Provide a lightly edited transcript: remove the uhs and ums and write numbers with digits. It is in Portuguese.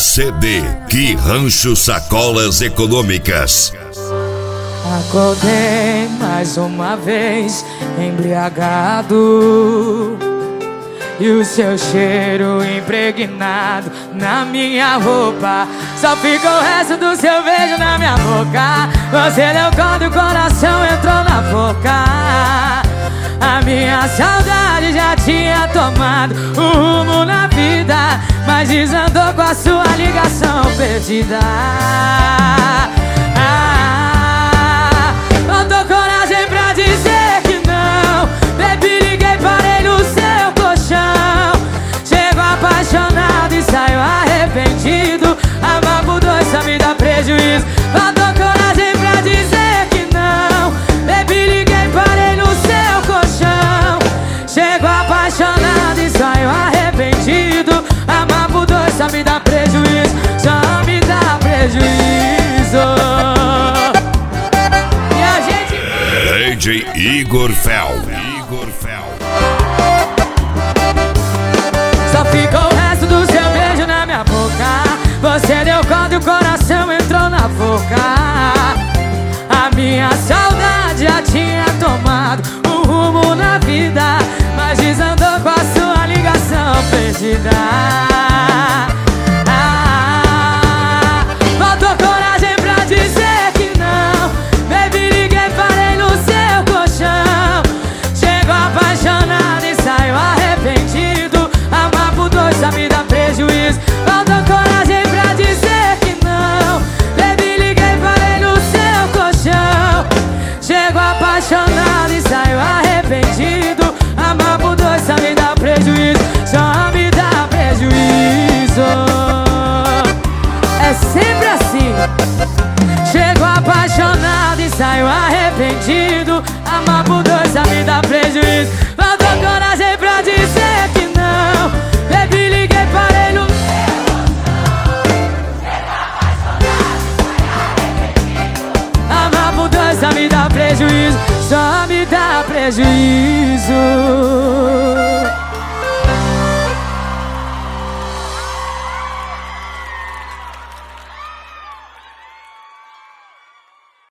CD Que Rancho Sacolas Econômicas. Acordei mais uma vez embriagado, e o seu cheiro impregnado na minha roupa. Só ficou o resto do seu beijo na minha boca. Você deu conta e o coração entrou na boca. A minha saudade já tinha tomado um rumo na vida, mas desandou com a sua ligação perdida. Faltou coragem pra dizer que não. Baby, liguei, parei no seu colchão. Chego apaixonado e saio arrependido. Amar por dois só me dá prejuízo. Faltou coragem pra dizer que não. Baby, liguei, parei no seu colchão. Chego apaixonado e saio arrependido. Amar por dois só me dá prejuízo. Só me dá prejuízo. DJ Igor Fel. Só ficou o resto do seu beijo na minha boca. Você deu conta e o coração entrou na boca. A minha saudade já tinha tomado um rumo na vida, mas desandou com a sua ligação perdida. Faltou coragem pra dizer que não. Baby, liguei, parei no seu colchão. Chego apaixonado e saio arrependido. Amar por dois só me dá prejuízo. Faltou coragem pra dizer que não. Baby, liguei, parei no seu colchão. Chego apaixonado e saio arrependido. Amar por dois só me dá prejuízo. Só me dá prejuízo. É sempre assim. Chego apaixonado e saio arrependido. Amar por dois só me dá prejuízo. Faltou coragem pra dizer que não. Baby, liguei, parei no amar por dois só me dá prejuízo. Só me dá prejuízo.